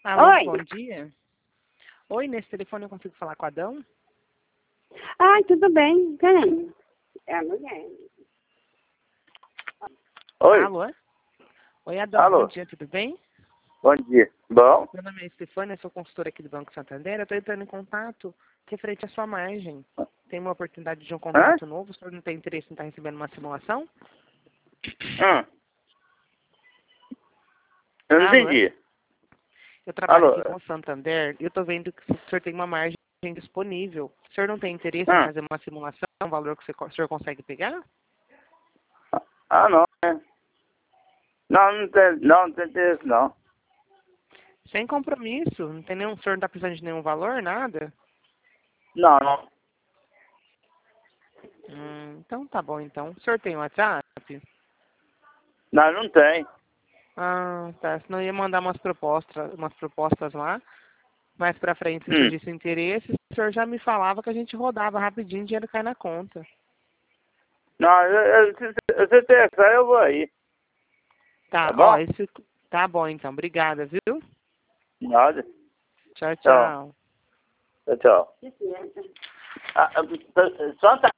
Alô, Oi. bom dia. Oi, nesse telefone eu consigo falar com a Adão? Ai, tudo bem. Quem? É a mulher. Oi, Alô? Oi, Adão, Alô. bom dia, tudo bem? bom dia. Bom? Meu nome é Estefânia, eu sou consultora aqui do Banco Santander. Eu estou entrando em contato referente à sua margem. Tem uma oportunidade de um Hã? contrato novo, o senhor não tem interesse em estar recebendo uma simulação? Eu não Alô? entendi. Eu trabalho Alô? aqui com o Santander e eu estou vendo que o senhor tem uma margem disponível. O senhor não tem interesse em fazer uma simulação, um valor que o senhor consegue pegar? Ah, não, né? Não tem interesse, não. Sem compromisso, não tem nenhum, o senhor não está precisando de nenhum valor, nada? Não. Então tá bom, então. O senhor tem WhatsApp? Não tem. Ah, tá. Senão eu ia mandar umas propostas lá. Mais pra frente, se surgisse interesse, o senhor já me falava que a gente rodava rapidinho e o dinheiro cai na conta. Não, se interessar, eu vou aí. Tá, Tá ó, bom? esse... Tá bom, então. Obrigada, viu? Nada. Tchau, Tchau. tchau. Tchau. Só tá